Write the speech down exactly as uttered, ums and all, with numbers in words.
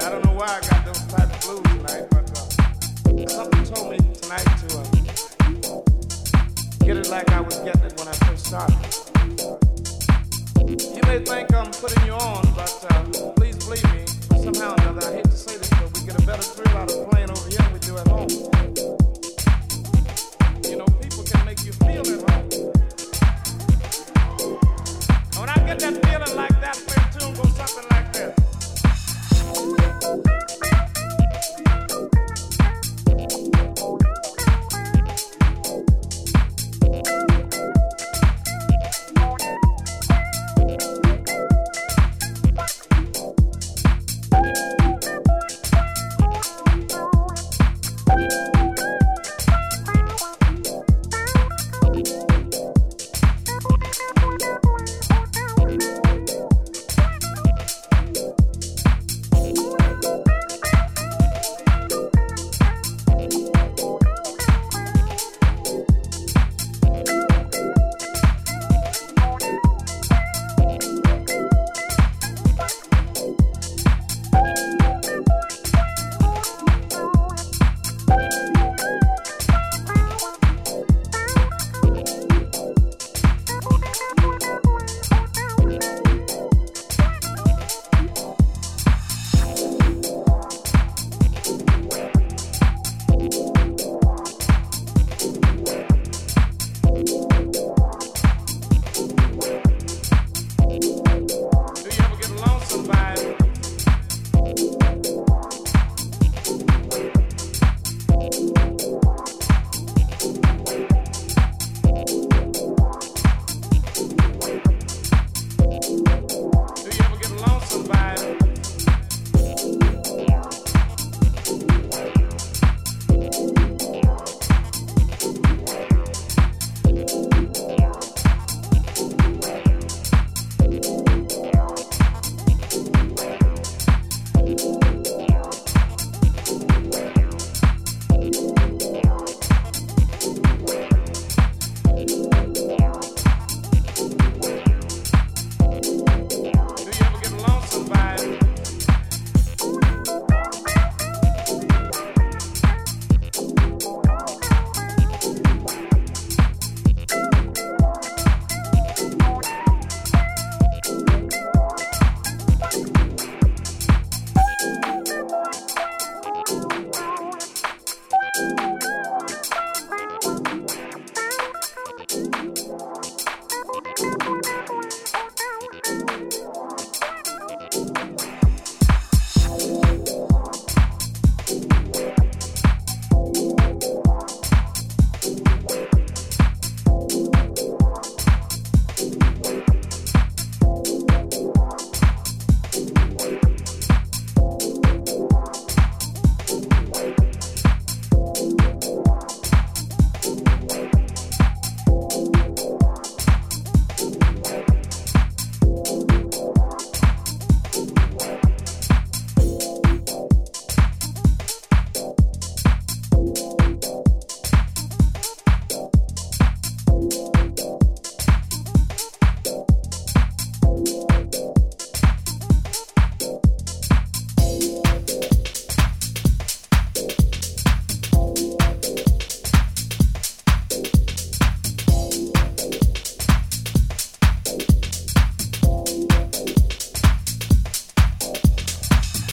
I don't know why I got those type of blues tonight, but uh, something told me tonight to uh, get it like I was getting it when I first started. You may think I'm putting you on, but uh, please believe me, somehow or another, I hate to say this, but we get a better thrill out of playing over here than we do at home. You know, people can make you feel at home. When I get that feeling like that,